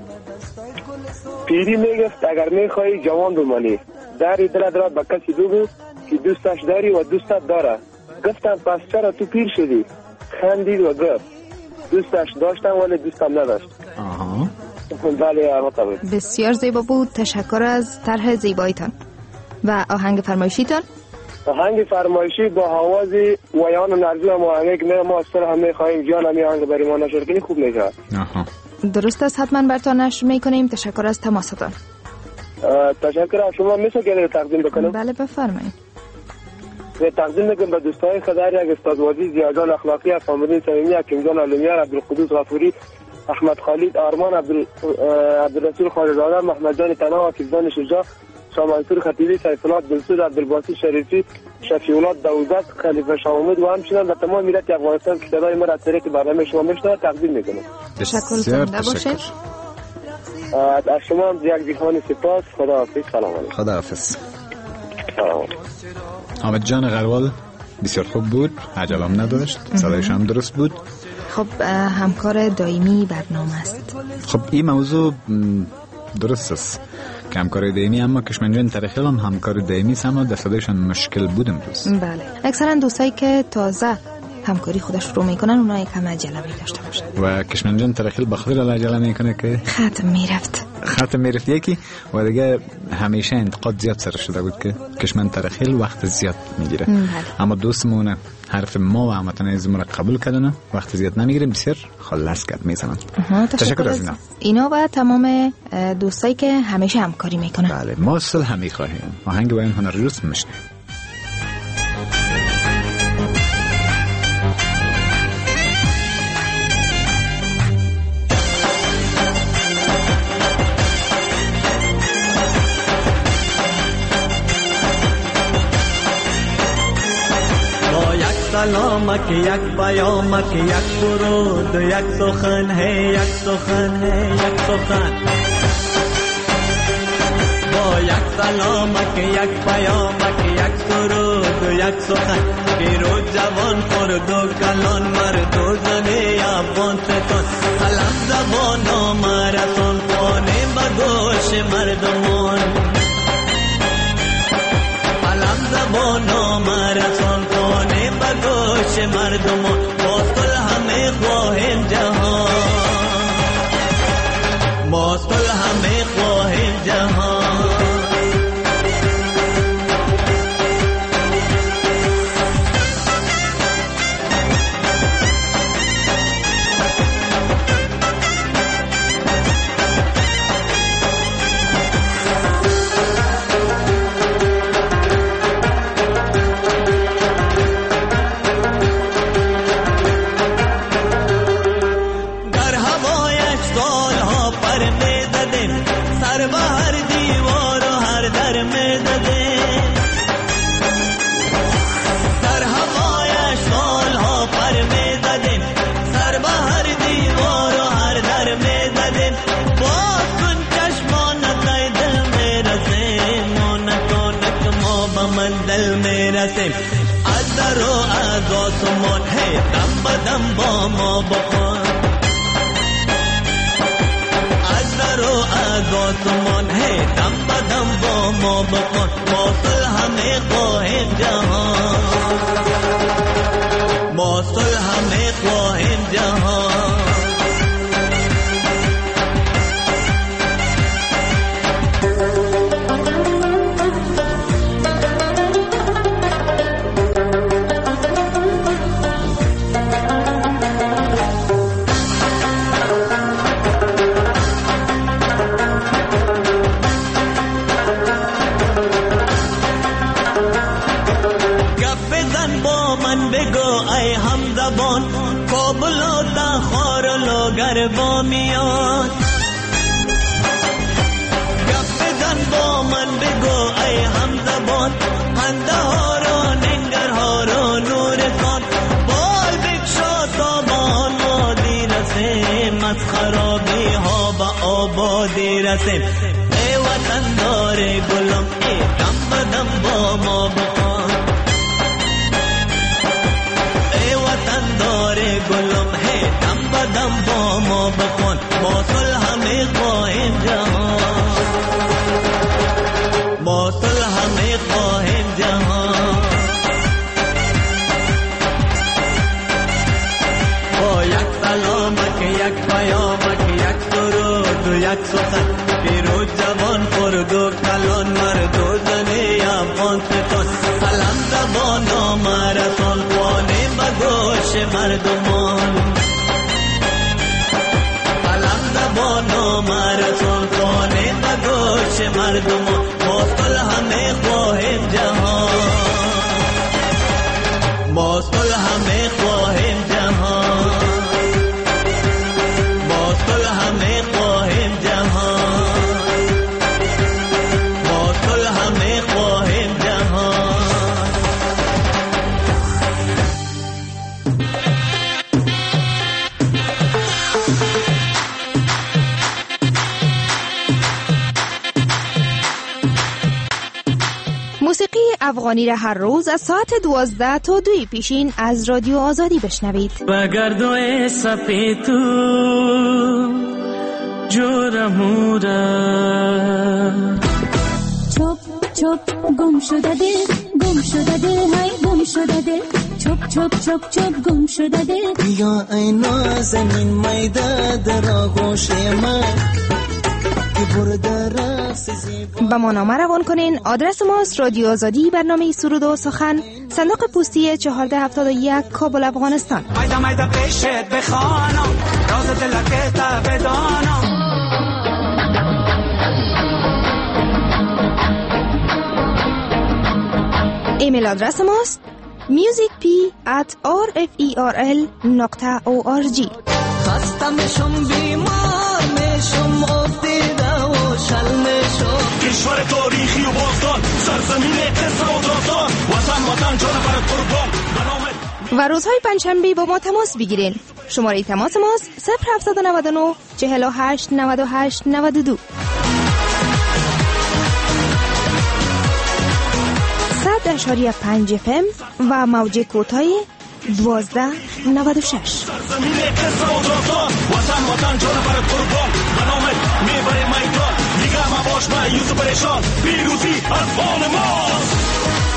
پیری میگفت اگر میخوایی جوان بمانی، دری دلت را به کسی بگو که دوستش داری و دوستت داره. گفتم پس چرا تو پیر شدی؟ خندید و گفت دوستش داشتم ولی دوستم نداشت. آها. بله مطابق. بسیار زیبا بود. تشکر از طرح زیباییتان. و آهنگ فرمایشیتان؟ آهنگ فرمایشی با آواز ویان و نرزو هم آهنگی که ما از سر همه خواهیم جان همی آهنگ بری ما نشر کنی خوب میشه. آها. درست است، حتما برتان نشر میکنیم. تشکر از تماستان. تشکر از شما. میشه که تقدیم بکنم؟ بله بفرمایید. تقدیم میکنم به دوستای خداری یک استادوازی زیادان اخلاقی از فامدین صمیمی، حکیمجان علمیار، عبدالقدوس غفوری، احمد خالد آرمان، عبدالرسول خالدزاده، محمد جان تنها، حفیظان شجاع، شاه منصور خطیبی، سیف الله دلسود، عبدالباسط شریفی، شفیع الله داوود، خلیفه شاه محمود و همچنین به تمام ملت افغانستان که صدای ما را از طریق برنامه شما میشنوه تقدیم میکنم. تشکر. زنده باشید. از شما هم یک جهان سپاس. خداحافظ. سلام علیکم. خداحافظ. سلام. حامد جان غروال بسیار خوب بود، عجلم نداشت، صدایش هم درست بود. خب همکار دائمی برنامه است. خب این موضوع درست است که همکار دائمی، اما کشمنجان تاریخی هم همکار دائمی است، اما دستادشان مشکل بود امروز. بله، اکثرا دوستایی که تازه همکاری خودش رو میکنن اونا یکم عجله می داشته باشن و کشمنجان تاریخی بخاطر عجله میکنه که ختم میرفت ختم میرفت یکی و دیگه همیشه انتقاد زیاد سر شده بود که کشمن تاریخی وقت زیاد میگیره. اما دوستمون حرف ما و هموطنان از ما را قبول کردن، وقت زیاد نمیگیریم، بسیار خلاص کرد میزنن. تشکر از اینا اینا و تمام دوستایی که همیشه همکاری میکنن. بله، ما اصل همی خواهیم. آهنگ و این هنر روز میشنیم. سلامک یک پیامک یک درود یک سخن ہے یک سخن ہے یک سخن با یک سلامک یک پیامک یک درود یک سخن پیرو جوان خرد و کلان مرد و زن افغان ستان سلام زبان و مرسان خانه بگوش مردمان سلام زبان و مرسان خانه بگوش مردمان ما صلح همه خواهیم جهان ما صلح همه خواهیم جهان از رو از آسمان ہے دم بدم با ما بخون از رو از آسمان ہے دم بدم با ما بخون ما صلح ہمیں خواہیم جہان ما صلح ہمیں خواہیم جہان با میان گپ بزن با من بگو ای هم زبان خنده ها را ننگرها را نور کن بال بکشا تابان وادی رسیم از خرابی ها به آبادی رسیم ای وطن دار گلم ای دم بدم با ما بکن ای وطن دار گلم ای دم بدم با ما بکن با صلح می خواهیم جهان با صلح می خواهیم جهان با یک سلامک یک پیامک یک درود و یک سخن پیروز جوان خرد و کلان مرد و زن افغان ستان سلام زبان آمرسان خوانه بگوش مردمان سلام زبان آمرسان خوانه بگوش مردمان با صلح می خواهیم جهان با صلح می خواهیم جهان با صلح می خواهیم جهان با صلح می خواهیم جهان موسیقی افغانی را هر روز از ساعت دوازده تا دوی پیشین از رادیو آزادی بشنوید. بگردو سپیتو جورمورا چوب چوب گم شده دل گم شده دل های گم شده دل چوب چوب چوب چوب گم شده دل بیا ای نازنین میده در آغوش من با ما نامه روان کنین. آدرس ماست رادیو آزادی برنامه سرود و سخن صندوق پستی چهارده هفتاد و یک کابل افغانستان. مایده مایده پیشت بخوانم راز دلت تا بدانم ایمیل آدرس ماست musicp at rferl نقطه org. خسته میشم بیمار میشم افتیده و شل میشم کشور تاریخی و باستان سرزمین قصه و داستان وطن وطن جان برات قربان و روزهای پنجشنبه با ما تماس بگیرین. شماره تماس ماست صفر هفتصد و نود و نه چهل و هشت نود و هشت نود و دو صد اشاری پنج اف ام و موج کوتاه دوازده نود و شش. سرزمین قصه و داستان وطن وطن جان برات قربان بنامت میبره میدان دیگه ما باش مایوس و پریشان پیروزی از آن ماست.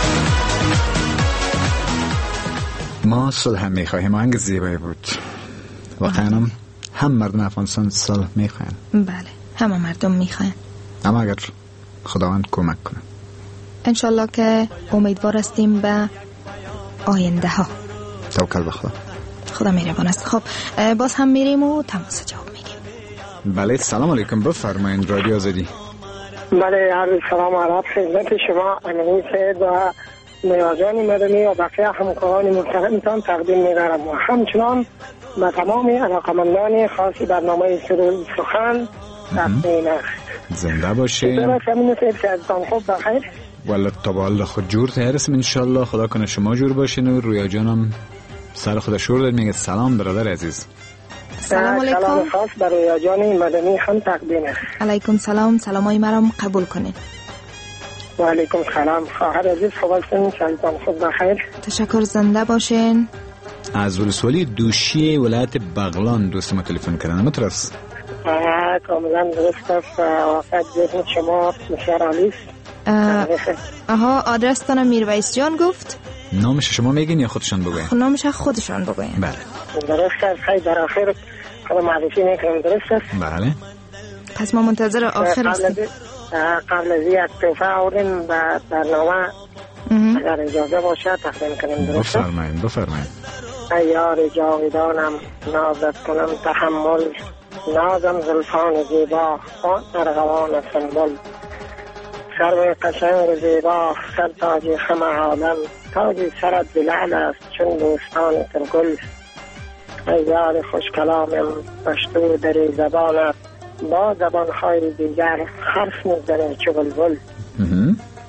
ما صلح میخواهیم. آهنگ زیبایی بود واقعا. هم هم مردم افغانستان صلح میخواهند. بله همه مردم میخواهند، اما اگر خداوند کمک کنه انشالله که امیدوار هستیم به آینده ها. توکل به خدا. خدا مهربان است. خب باز هم میریم و تماس جواب میگیم. بله سلام علیکم بفرمایید رادیو آزادی. بله عرض سلام عرب خدمت شما امینی سید و نیازان مدنی و بقیه همکاران محترمتان تقدیم می‌دارم و همچنان به تمام علاقمندان خاص برنامه سرود سخن تقدیم زنده باشین. درست امینی سید که ازتان خوب بخیر. والا طبعا خود جور تهرسم انشالله. خدا کنه شما جور باشین و رویا جانم سر خدا شور داد. میگه سلام برادر عزیز. سلام علیکم. سلام خاص برای جان مدنی هم تقدیمه. علیکم سلام. سلامای مرام قبول کنین. و علیکم سلام. خواهر عزیز خوب هستین؟ شایدان خوب بخیر. تشکر زنده باشین. از ولسوالی دوشی ولایت بغلان دوست ما تلفن کردن. مترس کاملا درست است. واقعا ذهن شما بسیار عالی است. آها آدرستان میرویس جان گفت. نامش شما میگین یا خودشان بگوین؟ نامش خودشان بگوین. بله درست است. خیلی در آخر خود معرفی میکنم. درست است. بله پس ما منتظر آخر هستیم. قبل از یک توفه آوریم و برنامه اگر اجازه باشه تقدیم کنیم. درست است. بفرمایید بفرمایید. ای یار جاویدانم نازت کنم تحمل نازم زلفان زیبا ارغوان سنبل سرو قشنگ زیبا سر تاج خم عالم تاج سرت بلعل است چون دوستان ترگل ای یار خوش کلامم پشتو دری زبانت با زبانهای دیگر حرف میزنه چو بلبل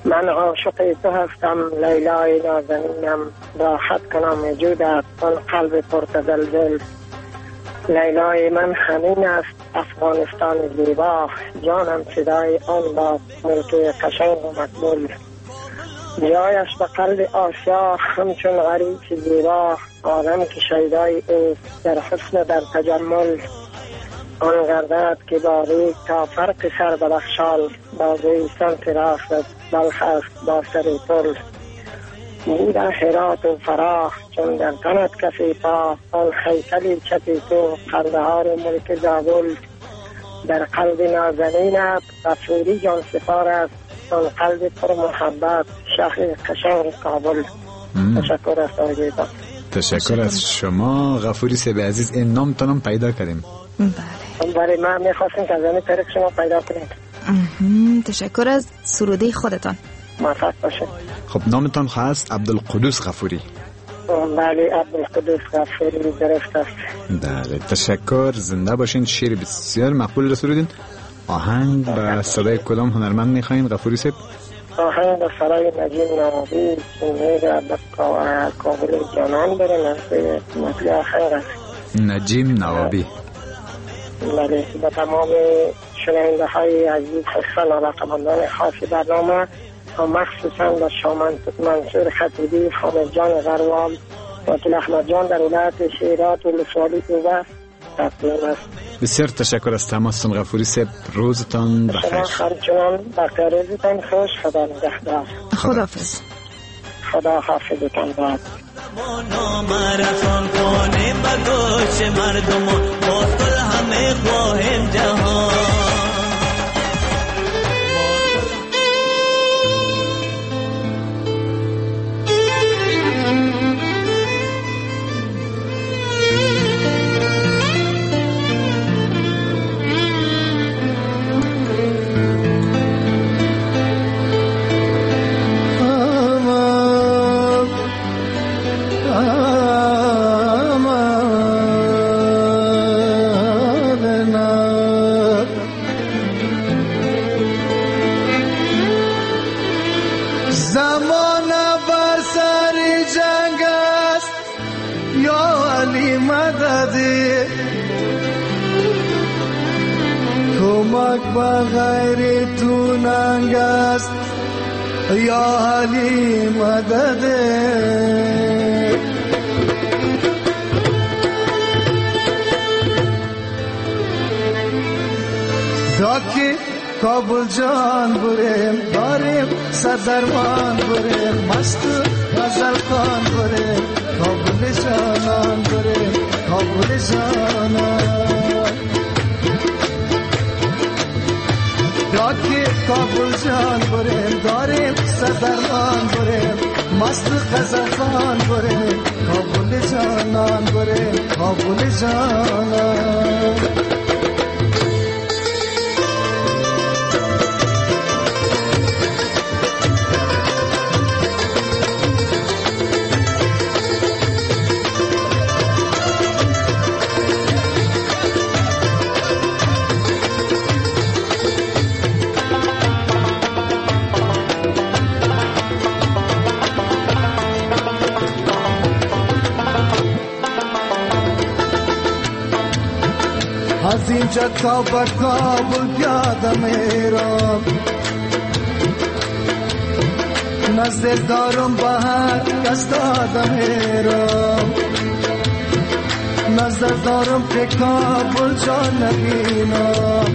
من عاشق تو هستم لیلای نازنینم، راحت کنم وجودت آن قلب پرتزلزل. لیلای من همین است افغانستان زیبا، جانم فدای آن باد ملک قشنگ و مقبول. جایش به قلب آسیا همچون غریب زیبا، آدم که شیدای اوست در حسن و در تجمل. آن گردد که باریک تا فرق سر بدخشان، بازوی سمت راست بلخ است با سر پل. بوده حرات و فراخ چون در تنت کسی پا، آن خیکلی چپی تو قندهار ملک زابل. در قلب نازنینت غفوری جان سپار است، آن قلب پر محبت شهر قشنگ کابل. تشکر از توجیهتان. تشکر از شما غفوری سیب عزیز. این نام تانم پیدا کردیم. بله بله من میخواستم که از این طریق شما پیدا کنید. تشکر از سروده خودتان. موفق باشید. خب نامتان هست عبدالقدوس غفوری؟ بله عبدالقدوس غفوری درست است. بله تشکر، زنده باشین. شعر بسیار مقبول رسوندین. آهنگ به صدای کدام هنرمند میخواین غفوری صاحب؟ آهنگ به صدای نجیم نوابی که میگه به کابل جانان بره نفسه مطلع آهنگ است. نجیم نوابی. بله به تمام شنونده های عزیز خستان علاقمندان خاصی برنامه و مخصوصا به شامن منصور خطیبی، حامد جان غروال، وکیل احمد جان در ولایت شیرات و لسوالی توبه تقدیم است. بسیار تشکر از تماستان غفوری صاحب. روزتان بخیر. شما همچنان بخیر، روزتان خوش. خدا نگهدار. خداحافظ. خدا حافظتان باد. مارسان کنه بگوش مردم با کل همه خواهیم جهان. بغیر تو ننگ است یا علی مدد. داکی کابل جان بریم داریم صدرمان بریم مست غزل خان بریم کابل جانان بریم کابل جانان. داکی کابل جان بریم داریم صدرمان بریم مست غزل خان بریم کابل جانان بریم کابل جانان. از اینجا تا به کابل پیاده میرم، نزد دارم به هر کس داده میرم، نزد دارم که کابل جان نبینم،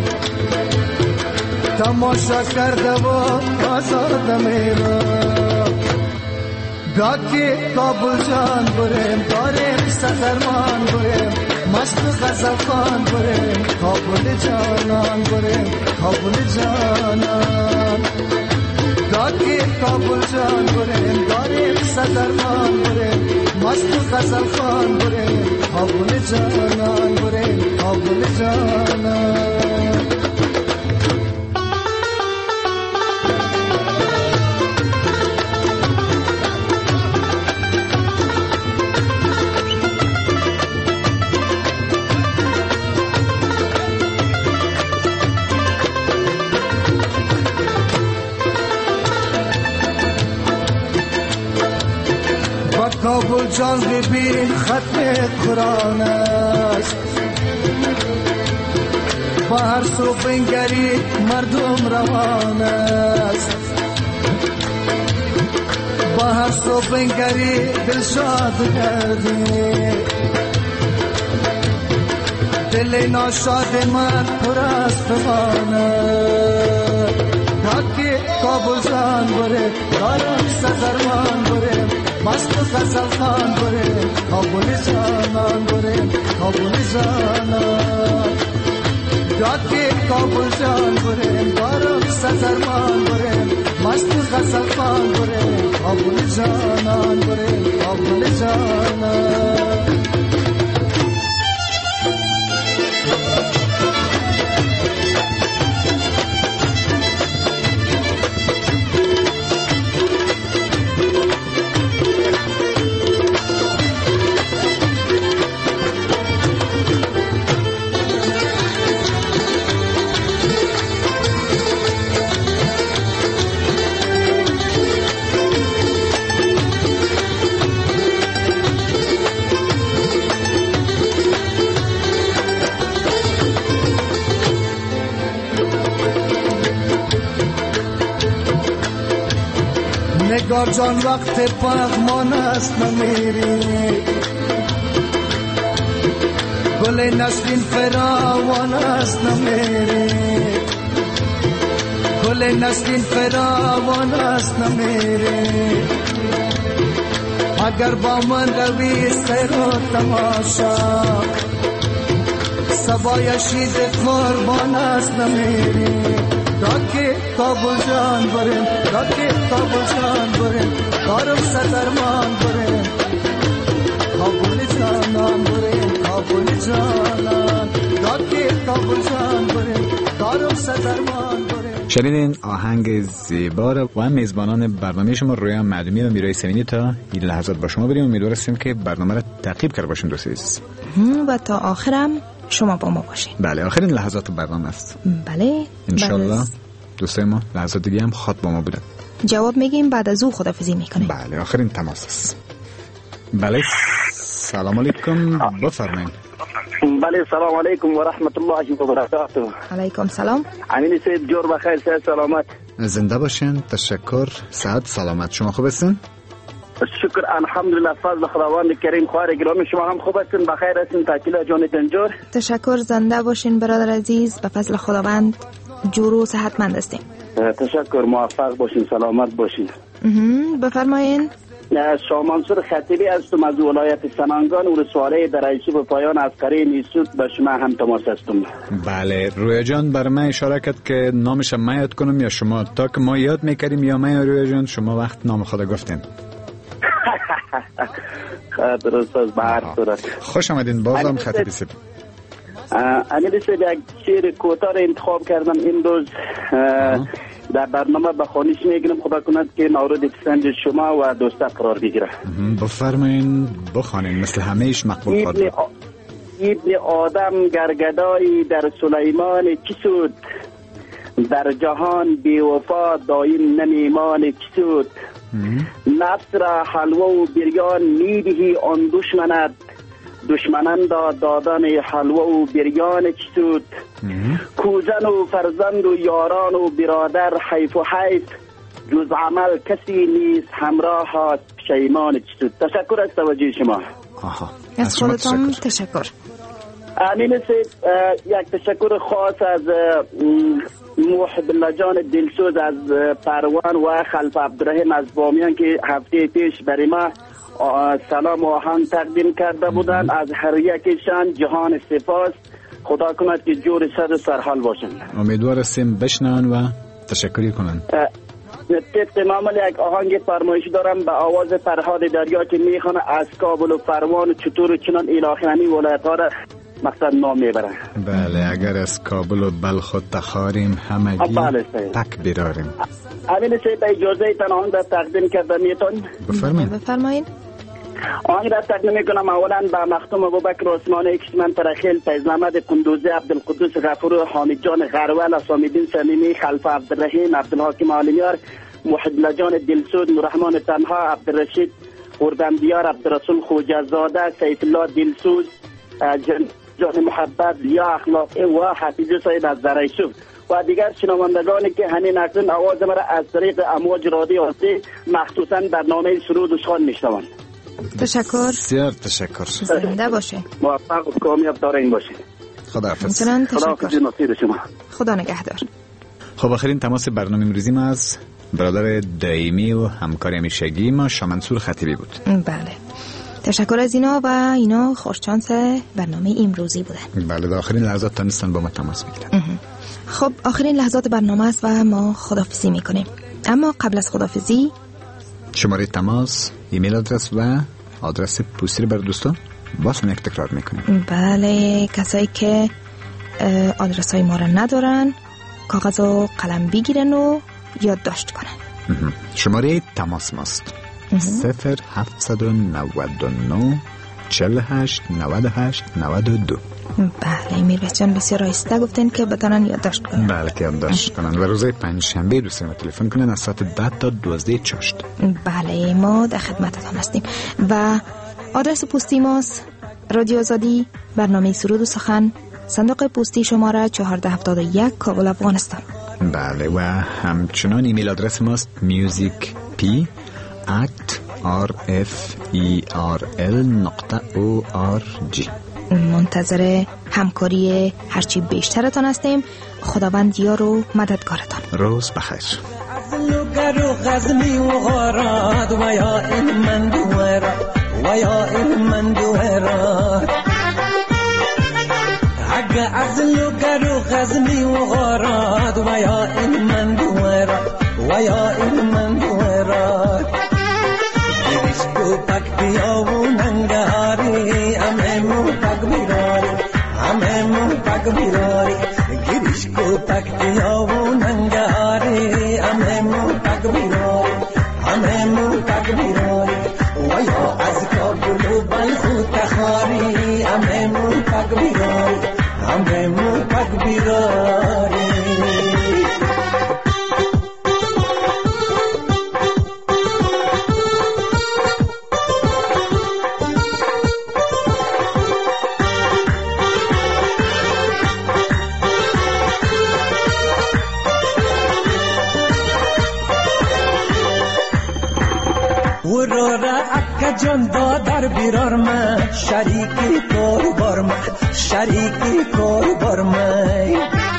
تماشا کرده و آزاده میرم. گاکی کابل جان بریم داریم صدرمان بریم مست غزل خان بریم کابل جانان بریم کابل جانان. گاکی کابل جان بریم داریم صدرمان بریم مست غزل خان بریم کابل جانان بریم کابل جانان. با کابل جان ببین ختم قرآن است با هر سو بنگری مردم روان است با هر سو بنگری دل شاد گردی دل ناشاد من پر از فغان که کابل جان بره دارم سزرمان بره مست غزل خان بره کابل جانان بره کابل جانان که کابل جان بره دارم سزرمان بره مست غزل خان بره کابل جانان بره کابل جانان نگار جان وقت پغمان است نمیری گل نسرین فراوان است نمیری گل نسرین فراوان است نمیری اگر با من روی سیر و تماشا سبای شید قربان است نمیری داکی کابل جان بریم داکی کابل جان بریم دارم سدرمان بریم کابل جانان بریم کابل جانان داکی کابل جان بریم دارم سدرمان بریم. شنیدین آهنگ زیبا را و هم میزبانان برنامه شما رویا معلومی و میرای سمینی تا این لحظات با شما بریم. امیدوار هستیم که برنامه را تعقیب کرده باشین دوست عزیز و تا آخرم شما با ما باشین. بله آخرین لحظات برنامه است. بله انشالله دوستای ما لحظات دیگه هم خط با ما بودن. جواب میگیم بعد از او خدافظی میکنیم. بله آخرین تماس است. بله سلام علیکم بفرمایید. بله سلام علیکم و رحمت الله و برکاته. علیکم سلام. امین سید جور بخیر صحت سلامت. زنده باشین. تشکر. صحت سلامت. شما خوب هستین؟ شکر الحمدلله فضل خداوند کریم. خواهر گرامی شما هم خوب هستین بخیر هستین تاکیلا جان تنجور. تشکر زنده باشین برادر عزیز به فضل خداوند جور و صحتمند هستین. تشکر موفق باشین سلامت باشین. بفرمایین. شاه منصور خطیبی هستم از ولایت سنانگان و رسواله درایشی به پایان عسکری نیسوت به شما هم تماس هستم. بله رویا جان بر من اشاره کرد که نامش ما یاد کنم یا شما؟ تا که ما یاد میکردیم یا من رویا جان شما وقت نام خدا گفتین. درست است به هر صورت. خوش آمدین بازم خطیبی سید. امیر سید یک شعر کوتاه انتخاب کردم این روز در برنامه به خوانش میگیرم خدا کند که مورد پسند شما و دوستا قرار بگیره. بفرمایین بخوانین مثل همیش مقبول خواهد. ابن آدم گرگدایی در سلیمان چی سود در جهان بی وفا دایم نمیمان چی سود نفس را حلوه و بریان میدهی آن دشمنت دشمنان دا دادن حلوه و بریان چی سود کوزن و فرزند و یاران و برادر حیف و حیف جز عمل کسی نیست همراه ها پشیمان چی سود. تشکر از توجه شما. آها. از خودتان تشکر. امین سید یک تشکر خاص از محب الله جان دلسوز از پروان و خلف عبدالرحیم از بامیان که هفته پیش برای ما سلام و آهنگ تقدیم کرده بودند. از هر یکشان جهان سپاس. خدا کند که جور صد سرحال باشند. امیدوار هستیم بشنون و تشکری کنند. طبق معمول یک آهنگ فرمایشی دارم به آواز فرهاد دریا که میخوانه از کابل و فرمان و چطور و چنان الاخرانی ولایت ها را مقصد نام میبره. بله اگر از کابل و بلخ و تخاریم همگی تک بیراریم. امین سید اجازه تن آهنگ را تقدیم کرده میتون؟ بفرمایید. بفرمایید. آهنگ را تقدیم میکنم اولا به مختوم ابوبکر عثمانی کشمن ترخیل فیض محمد قندوزی عبدالقدوس غفور حامد جان غرول اسامالدین صمیمی خلف عبدالرحیم عبدالحاکم عالمیار محب الله جان دلسود نوررحمان تنها عبدالرشید خوردندیار عبدالرسول خوجزاده، سیف الله دلسوز، جان محبت، یا اخلاق و حفیظ سید از دریسوف و دیگر شنوندگانی که همین اکنون آواز مرا از طریق امواج رادیو آزادی مخصوصا برنامه سرود و سخن میشنوند. تشکر. بسیار تشکر. زنده باشه. موفق و کامیاب دارین باشید. خداحافظ. تشکر. شما. خدا نگهدار. خب آخرین تماس برنامه امروزی ما از برادر دائمی و همکار همیشگی ما شاه منصور خطیبی بود. بله. تشکر از اینا و اینا خوششانس برنامه امروزی بودن. بله، در آخرین لحظات تونستن با ما تماس بگیرن. خب آخرین لحظات برنامه است و ما خداحافظی میکنیم. اما قبل از خداحافظی شماره تماس، ایمیل آدرس و آدرس پستی بر دوستان باز هم یک تکرار میکنیم. بله، کسایی که آدرس های ما را ندارن کاغذ و قلم بگیرن و یادداشت کنن. شماره تماس ماست صفر هفتصد و نود و نه چهل و هشت نود و هشت نود و دو. بله، میربه جان بسیار رایسته گفتن که بتانن یادداشت کنن. بله که یادداشت کنن و روزهای پنجشنبه دوستان ما تلفن کنن از ساعت ده تا دوازده چاشت. بله، ما در خدمتتان هستیم و آدرس پستی ماست رادیو آزادی، برنامه سرود و سخن، صندوق پستی شماره چهارده هفتاد و یک، کابل، افغانستان. بله و همچنان ایمیل آدرس ماست میوزیک پی ات آر اف ای آر ال نقطه او آر جی. منتظر همکاری هرچی بیشترتان هستیم. خداوند یار و مددگارتان. روز بخیر. لوگر و غزنی و غارات و یا این من دوهرا و یا این من دوهرا اگه از لوگر و غزنی و غارات و یا این من دوهرا و یا این من دوهرا گریش کو پک بیا و ننگاری همه مو پک بیراری همه مو پک بیراری گریش کو پک بیا و ننگاری همه مو پک بیراری همه مو پک بیراری و یا از کابل و بلخ و تخاری همه مو پک بیراری همه مو پک بیراری. ورورا اکا جان دادر بیرار من شریکی کور بار من شریکی کور بار من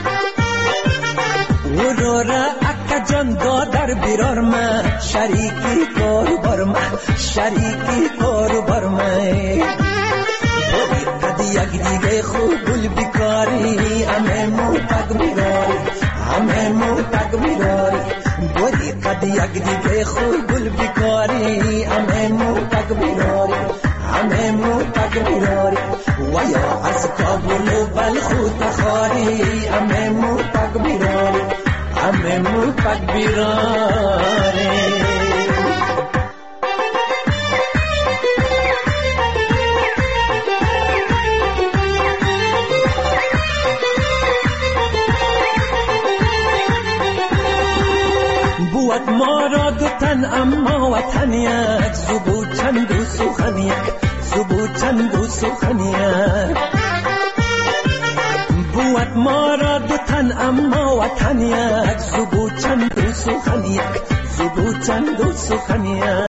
ورورا اکا جان دادر بیرار من شریکی کور بار من شریکی کور بار من بودی قدی یک دیگه خوب گل بیکاری همه مو پک بیراری همه مو پک بیراری بودی قدی یک دیگه خوب گل بیکاری همه مو پک بیراری همه مو پک بیراری و یا از کابل و بلخ و تخاری همه مو پک بیراری همه مو پک بیراری. بود ما را دو تن اما وطن یک زبود چند و سخن یک زبود چند و سخن یک بود ما را دو تن اما وطن یک زبود چند و سخن یک زبود چند و سخن یک.